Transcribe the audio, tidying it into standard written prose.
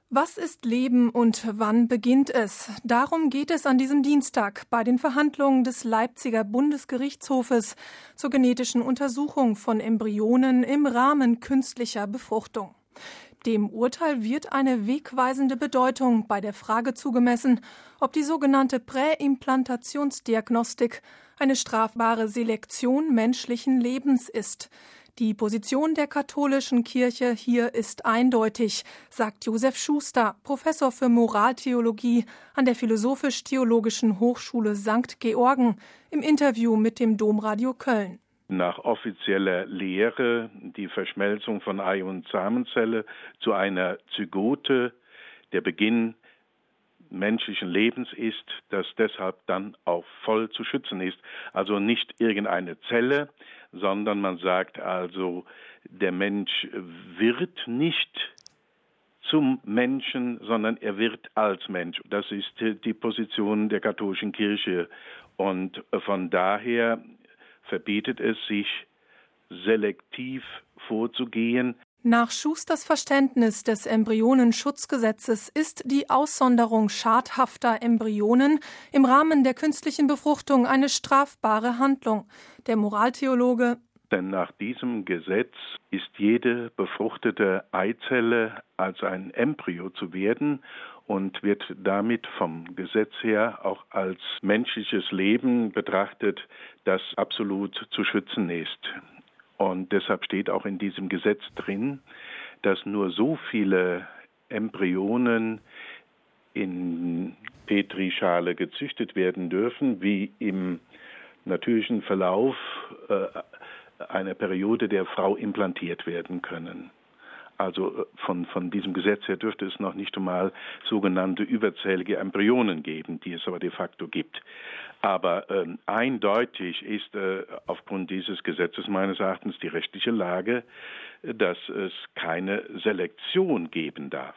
Was ist Leben und wann beginnt es? Darum geht es an diesem Dienstag bei den Verhandlungen des Leipziger Bundesgerichtshofes zur genetischen Untersuchung von Embryonen im Rahmen künstlicher Befruchtung. Dem Urteil wird eine wegweisende Bedeutung bei der Frage zugemessen, ob die sogenannte Präimplantationsdiagnostik eine strafbare Selektion menschlichen Lebens ist. Die Position der katholischen Kirche hier ist eindeutig, sagt Josef Schuster, Professor für Moraltheologie an der Philosophisch-Theologischen Hochschule St. Georgen, im Interview mit dem Domradio Köln. Nach offizieller Lehre die Verschmelzung von Ei- und Samenzelle zu einer Zygote der Beginn menschlichen Lebens ist, das deshalb dann auch voll zu schützen ist. Also nicht irgendeine Zelle, sondern man sagt also, der Mensch wird nicht zum Menschen, sondern er wird als Mensch. Das ist die Position der katholischen Kirche. Und von daher verbietet es sich, selektiv vorzugehen. Nach Schusters Verständnis des Embryonenschutzgesetzes ist die Aussonderung schadhafter Embryonen im Rahmen der künstlichen Befruchtung eine strafbare Handlung. Der Moraltheologe: Denn nach diesem Gesetz ist jede befruchtete Eizelle als ein Embryo zu werden und wird damit vom Gesetz her auch als menschliches Leben betrachtet, das absolut zu schützen ist. Und deshalb steht auch in diesem Gesetz drin, dass nur so viele Embryonen in Petrischale gezüchtet werden dürfen, wie im natürlichen Verlauf einer Periode der Frau implantiert werden können. Also von diesem Gesetz her dürfte es noch nicht einmal sogenannte überzählige Embryonen geben, die es aber de facto gibt. Aber eindeutig ist aufgrund dieses Gesetzes meines Erachtens die rechtliche Lage, dass es keine Selektion geben darf.